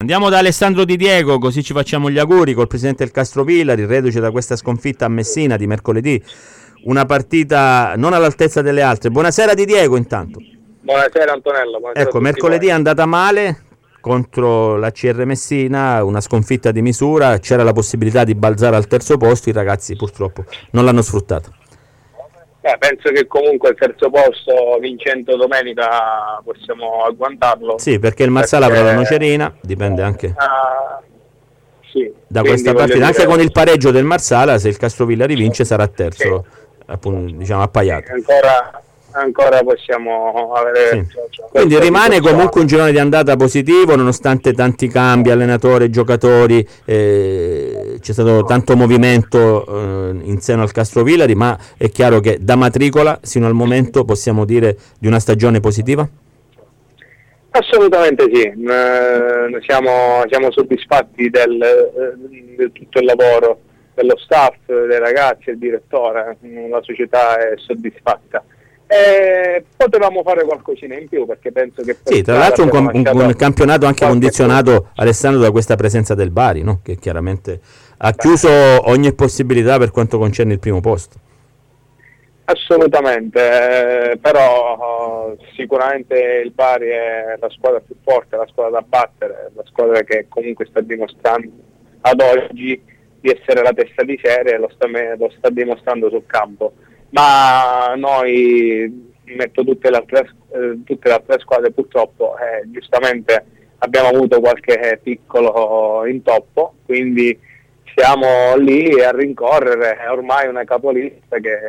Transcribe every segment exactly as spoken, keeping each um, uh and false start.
Andiamo da Alessandro Di Diego, così ci facciamo gli auguri col presidente del Castrovillari, reduce da questa sconfitta a Messina di mercoledì. Una partita non all'altezza delle altre. Buonasera Di Diego intanto. Buonasera Antonello. Buonasera ecco, mercoledì voi. È andata male contro la C R Messina, una sconfitta di misura, c'era la possibilità di balzare al terzo posto, i ragazzi purtroppo non l'hanno sfruttata. Eh, penso che comunque il terzo posto vincendo domenica possiamo agguantarlo. Sì, perché il Marsala perché... avrà la nocerina, dipende anche uh, sì. da questa partita, anche con il pareggio del Marsala, se il Castrovillari vince sarà terzo, sì. appunto, diciamo appaiato. Ancora... ancora possiamo avere sì. Quindi rimane comunque un girone di andata positivo nonostante tanti cambi, allenatori, giocatori, eh, c'è stato tanto movimento eh, in seno al Castrovillari, ma è chiaro che da matricola sino al momento possiamo dire di una stagione positiva? Assolutamente sì, eh, siamo, siamo soddisfatti del, eh, del tutto il lavoro dello staff, dei ragazzi, del direttore, la società è soddisfatta. Eh, potevamo fare qualcosina in più perché penso che sì, tra l'altro un, com- un campionato anche condizionato punto. Alessandro da questa presenza del Bari, no? Che chiaramente ha Beh. chiuso ogni possibilità per quanto concerne il primo posto. Assolutamente, eh, però sicuramente il Bari è la squadra più forte, la squadra da battere, la squadra che comunque sta dimostrando ad oggi di essere la testa di serie e lo sta, lo sta dimostrando sul campo. Ma noi, metto tutte le altre, eh, tutte le altre squadre purtroppo, eh, giustamente abbiamo avuto qualche piccolo intoppo, quindi siamo lì a rincorrere, è ormai una capolista che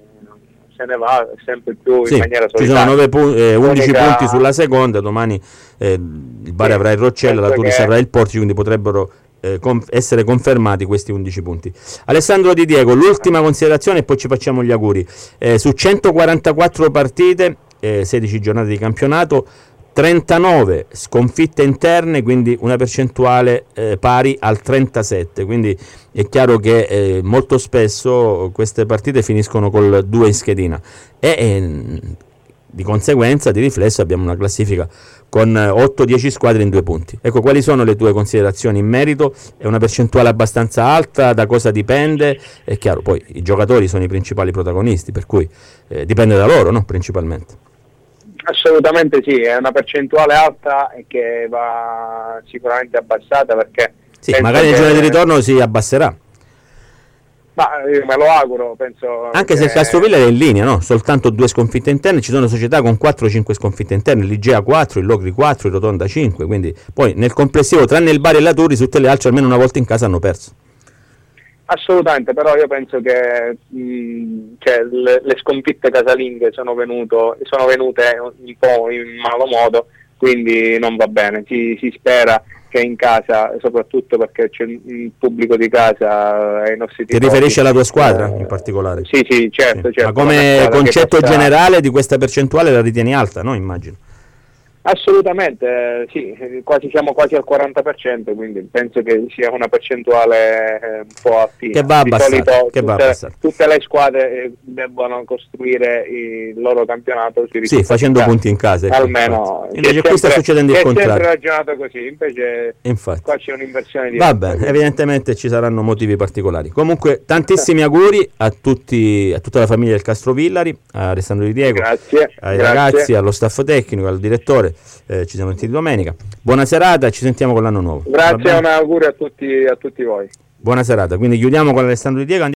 se ne va sempre più sì, in maniera solitaria. Ci sono nove pu- eh, undici Unica... punti sulla seconda, domani eh, il Bari sì, avrà il Roccella, la Turis che... avrà il Portici, quindi potrebbero Eh, conf- essere confermati questi undici punti. Alessandro Di Diego, l'ultima considerazione e poi ci facciamo gli auguri. Eh, su centoquarantaquattro partite, eh, sedici giornate di campionato, trentanove sconfitte interne, quindi una percentuale eh, pari al trentasette, quindi è chiaro che eh, molto spesso queste partite finiscono col due in schedina e eh, di conseguenza, di riflesso, abbiamo una classifica con otto dieci squadre in due punti. Ecco, quali sono le tue considerazioni in merito? È una percentuale abbastanza alta? Da cosa dipende? È chiaro, poi i giocatori sono i principali protagonisti, per cui eh, dipende da loro, no? Principalmente. Assolutamente sì, è una percentuale alta e che va sicuramente abbassata perché... Sì, magari nel giorno di ritorno si abbasserà. Ma io me lo auguro, penso. Anche che... se il Castrovillari è in linea, no? Soltanto due sconfitte interne, ci sono società con quattro cinque sconfitte interne, l'Igea quattro, il Locri quattro, il Rotonda cinque, quindi poi nel complessivo, tranne il Bari e la Turis, tutte le altre almeno una volta in casa hanno perso. Assolutamente, però io penso che mh, cioè, le, le sconfitte casalinghe sono, venuto, sono venute un po' in malo modo, quindi non va bene, si, si spera che in casa, soprattutto perché c'è il pubblico di casa e i nostri tifosi. Ti riferisci alla tua squadra in particolare? Sì, sì, certo. Sì. certo Ma come concetto generale di questa percentuale la ritieni alta, no? Immagino. Assolutamente, sì, quasi siamo quasi al quaranta per cento, quindi penso che sia una percentuale un po' attiva. Che va abbassata. Di solito che tutte, va tutte le squadre debbono costruire il loro campionato sui sì, facendo punti in casa. Almeno. Invece qui sta succedendo il contrario. È sempre ragionato così, invece Infatti. Qua c'è un'inversione di... Va bene, evidentemente ci saranno motivi particolari. Comunque tantissimi auguri a tutti, a tutta la famiglia del Castrovillari, a Alessandro Di Diego, grazie, ai grazie. ragazzi, allo staff tecnico, al direttore. Eh, ci siamo sentiti domenica. Buona serata, ci sentiamo con l'anno nuovo. Grazie e un augurio a tutti, a tutti voi. Buona serata, quindi chiudiamo con Alessandro Di Diego.